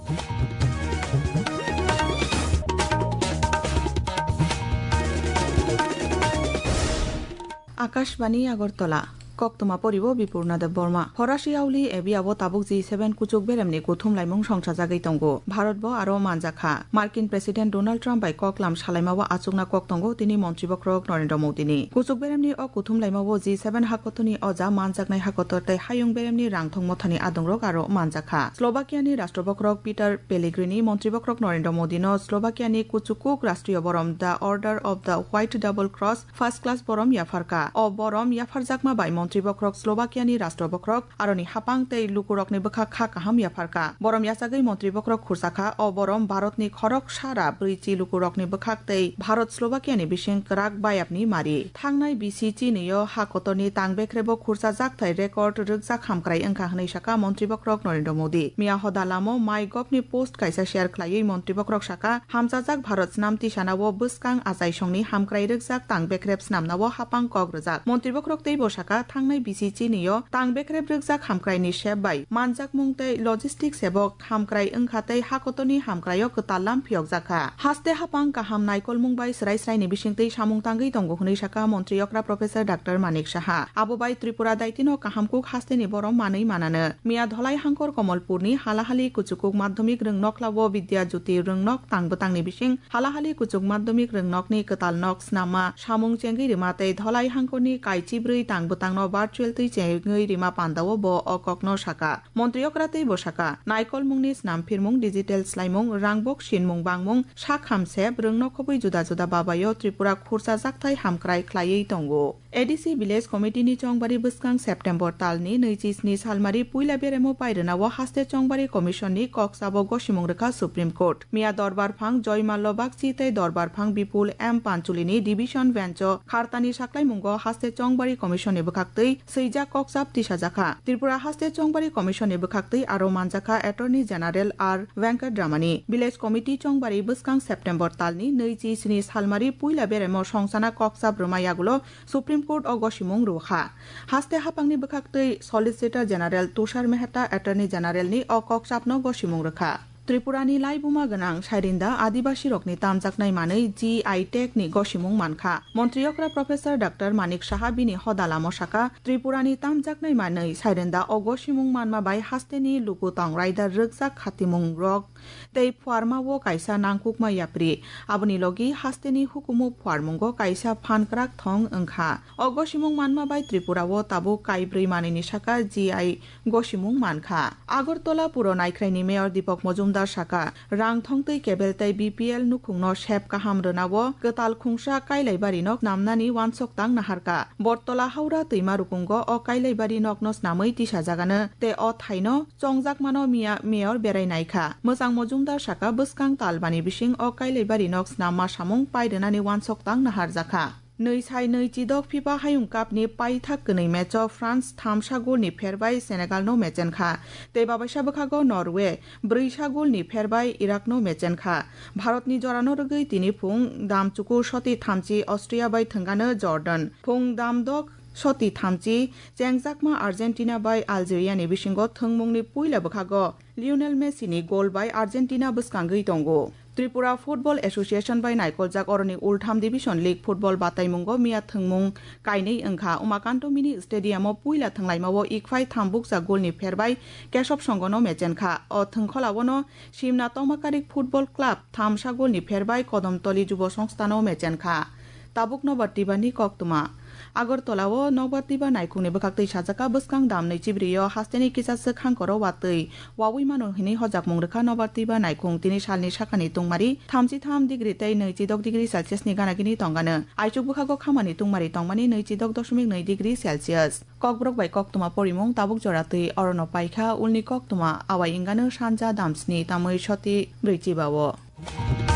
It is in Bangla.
আকাশবাণী আগরতলা কক্তমা পরিব বিপূর্ণা দেব বর্মা ফরাসি আউলি এবিয়াবো তাবুক G7 কুচুক বেরেমনি কুথুম লাইমুং সংসা জাগাই তঙ্গো ভারত বো আরো মানজাখা মার্কিন প্রেসিডেন্ট ডোনাল্ড ট্রাম্প বাই ককলাম সালাইমাবো আচুকনা কক্তঙ্গো তিনি মন্ত্রীবক্রক নরেন্দ্র মোদিনি কুচুক বেরেমনি অ কুথুম লাইমাবো G7 হাকতনি অজা মানজাকনাই হাকততে হায়ুং বেরেমনি রাংথং মথানি আদংরক আরো মানজাখা স্লোভাকিয়ানি রাষ্ট্রবক্রক পিটার পেলিগ্রিনি মন্ত্রীবক্রক নরেন্দ্র মোদিনো স্লোভাকিয়ানি কুচুকুক রাষ্ট্রীয় বরম the order of the white double cross first class বরম ইয়াফারকা অ বরম ইয়াফারজাকমা বাই মন্ত্রীবক্রক স্লোভাকিয়ানি রাষ্ট্রবক্রক আরনি হাপাং তেই লুকুরকনি বখা খা কাহাম ইয়াফারকা বরম ইয়াসাগৈ মন্ত্রীবক্রক খুরসাখা অ বরম ভারতনি খরক সারা ব্রৈচি লুকুরকনি বখাক তেই ভারত স্লোভাকিয়ানি বিশিং রাগ বায়াবনি মারি থাংনাই বিসি চিনিয় হাকতনি তাংবেখ্রেব খুরসা জাকথাই রেকর্ড রোগজাক হামক্রাই ওংখা হनै সাকা মন্ত্রীবক্রক নরেন্দ্র মোদি মিয়া হদালামো মাই গভनि পোस्ट কাইসা শেয়ার খ্লাयै মন্ত্রীবক্রক সাকা হামজাজাক ভারত স্নামতি সানাও বসকাং আজাই সংনি হামক্রাই রোগজাক তাংবেখ্রেব স্নামনাও হাপাং কক রোজাক মন্ত্রীবক্রক তেই বসাকা থাংনাই বিসি চিনিয় তাংবেখ্রেব রোগজাক হামক্রাইনি সেবাই মানজাক মুংতে লজিস্টিক সেবক হামক্রাই ওংখাতै হাকতনি হামক্রাयो কতালাম ফিয়কজাখা হাস্তে হাপাং কাহাম নাইকল মুংবাই সরাইসরাইনি বিশিংতै সামুং তাंगै তঙ্গ হनै সাকা মন্ত্রীয়করা প্রফেসর ডাক্তার মানিক সাহা আবুবাই ত্রিপুরা দায়িত্বনো কাহামকুক হাস্তেনি বরম মাनै মানানো মিয়া ধলাই হাঙ্কর কমলপুরনি হালাহালি কুচুকুক মাধ্যমিক রংনকলাবো বিদ্যা জ্যোতি রংনক তাংবতাংনি বিশিং হালাহালি কুচুক মাধ্যমিক রংনকনি কতালনক স্নামা সামুং চেঙ্গै রিমাতै ধলাই হাঙ্করনি কাইচিব্रै তাংবতাংনো ভার্চুয়াল তৈ চেঙ্গै রিমা পান্দাও ব অককনো সাকা মন্ত্রীয়করাতै বসাকা নাইকল মুংনি স্নাম ফিরমুং ডিজিটাল স্লাইমুং রাংবক সিনমুং বাংমুং সাখামসেব রংনকबै जुदा जुदा बाबायो त्रिपुरा खुरसा जाकथाय हामक्राय ख्लायै तंगो एडीसी विलेज कमिटिनि चंबारि बसकां सेप्टेम्बर तालनि 27 सालमारि पुइला बेरेमो पाइरनावो हास्ते चंबारि कमिशननि कक्साबो गसिमुं रेखा सुप्रीम कोर्ट मिया दरबार फां जयमाल्य बागचितै दरबार फां बिपुल एम पांचुलिनि डिविजन बेंच खारतानि साक्लाय मुंगो हास्ते चंबारि कमिशननि बखाक्तै सैजा कक्साब तिसाजाखा त्रिपुरा हास्ते चंबारि कमिशननि बखाक्तै आरो मानजाखा attorney general R Venkataramani village committee चंबारि बसकां सेप्टेम्बर तालनि 27 सालमारि पुइला बेरेमो संसाना कक्साब रमायागुलो सुप्रीम कोर्ट अगसिमुं रुखा हास्ते हापांनि बखाक्तै solicitor general Tushar Mehta attorney जेनारेलनि अकक्साबनो गसिमुं रेखा त्रिपुरानि लाइबुमा गनां साइरिंदा आदिबासी रकनि तामजाकनाय मानै GI टेकनि गसिमुं मानखा मन्त्रियकरा प्रफेसर डाक्टर मानिक साहा बिनि हदालामो साका त्रिपुरानि तामजाकनाय मानै साइरिंदा अगसिमुं मानमा बाय हास्तेनि लुकुतां राइडार रोगजाक खातिमुं रक तै फुआरमावो काइसा नांकुकमा याप्रि आबनि लगी हास्तेनि हुकुमु फुआरमुंगो काइसा फानक्राक थं ओंखा अगसिमुं मानमा बाय त्रिपुरावो ताबु काइब्रै मानैनि साका GI गसिमुं मानखा আগরতলা পুর नायख्रायनि मेयर दीपक मजुमदार साका रां थंतै केबेलतै BPL नुखुंनो शेप काहाम रनावो कताल खुंसा काइलाइबारि नक नामनानि वानसकतां नाहारका बरतला हावरा तैमा रुकुंगो अ काइलाइबारि नकनो स्नामै तिसा जागानो ते अ थाइनो चंगजाकमानो मिया मेयर बेरायनायखा मोजां मजुमदार साका बसकां तालबानि बिसिं अ काइलाइबारि नक स्नामा सामुं पाइरनानि वानसकतां नाहारजाखा नै साइ नै चिदक फिफा हायुं कापनि पाइथाक गनै मेच फ्रान्स 3 गोलनि फेरबाय सेनेगालनो मेचेनखा तेबाबायसा बखागो नरवे 4 गोलनि फेरबाय इराकनो मेचेनखा भारतनि जरानो रगै तिनि फुं दामचुकु सति थामचि अस्ट्रिया बाय थंगानो जर्डन फुं दामदक सति थामचि चेंगजाकमा आर्जेन्टिना बाय आलजेरियानि बिसिंगो थंमुंनि पुइला बखागो लियोनेल मेसिनि गोल बाय आर्जेन्टिना बसकांगै दंगो त्रिपुरा फुटबल एसोसिएशन बाय नाइकलजाक अरनि उल्थाम डिविजन लीग फुटबल बातायमुंगो मिया थंमुं काइनै ओंखा उमाकान्त मिनि स्टेडियामो पुइला थंलाइमावो इकफाय थामबुकजा गोलनि फेरबाय केशब संगनो मेचेनखा अ थंखलावनो सिमना तमाकारिक फुटबल क्लाब 3 गोलनि फेरबाय कदमतली जुब संस्थानो मेचेनखा ताबुक नबातिबानि कक्तुमा আগরতলাও নবতিবা नायखुंनि बखाक्तै साजाका बसकां दामनै चिब्रियो हास्तेनि किसासो खांकरो वातै वावै मानो हिनि हजाक मुंरेखा नबतिबा नायखुं तिनि सालनि साखानि तुंमारि 33 डिग्री तै 26 डिग्री सेल्सियासनि गानागिनि तंगानो आइचुक बखागो खामानि तुंमारि तंमानि 26.2 डिग्री सेल्सियास ककब्रक बाय कक्तुमा परिमुं ताबुक जरातै अरन पाइखा उलनि कक्तुमा आवाय इंगानो सानजा दामस्नि तामै सति ब्रैचिबावो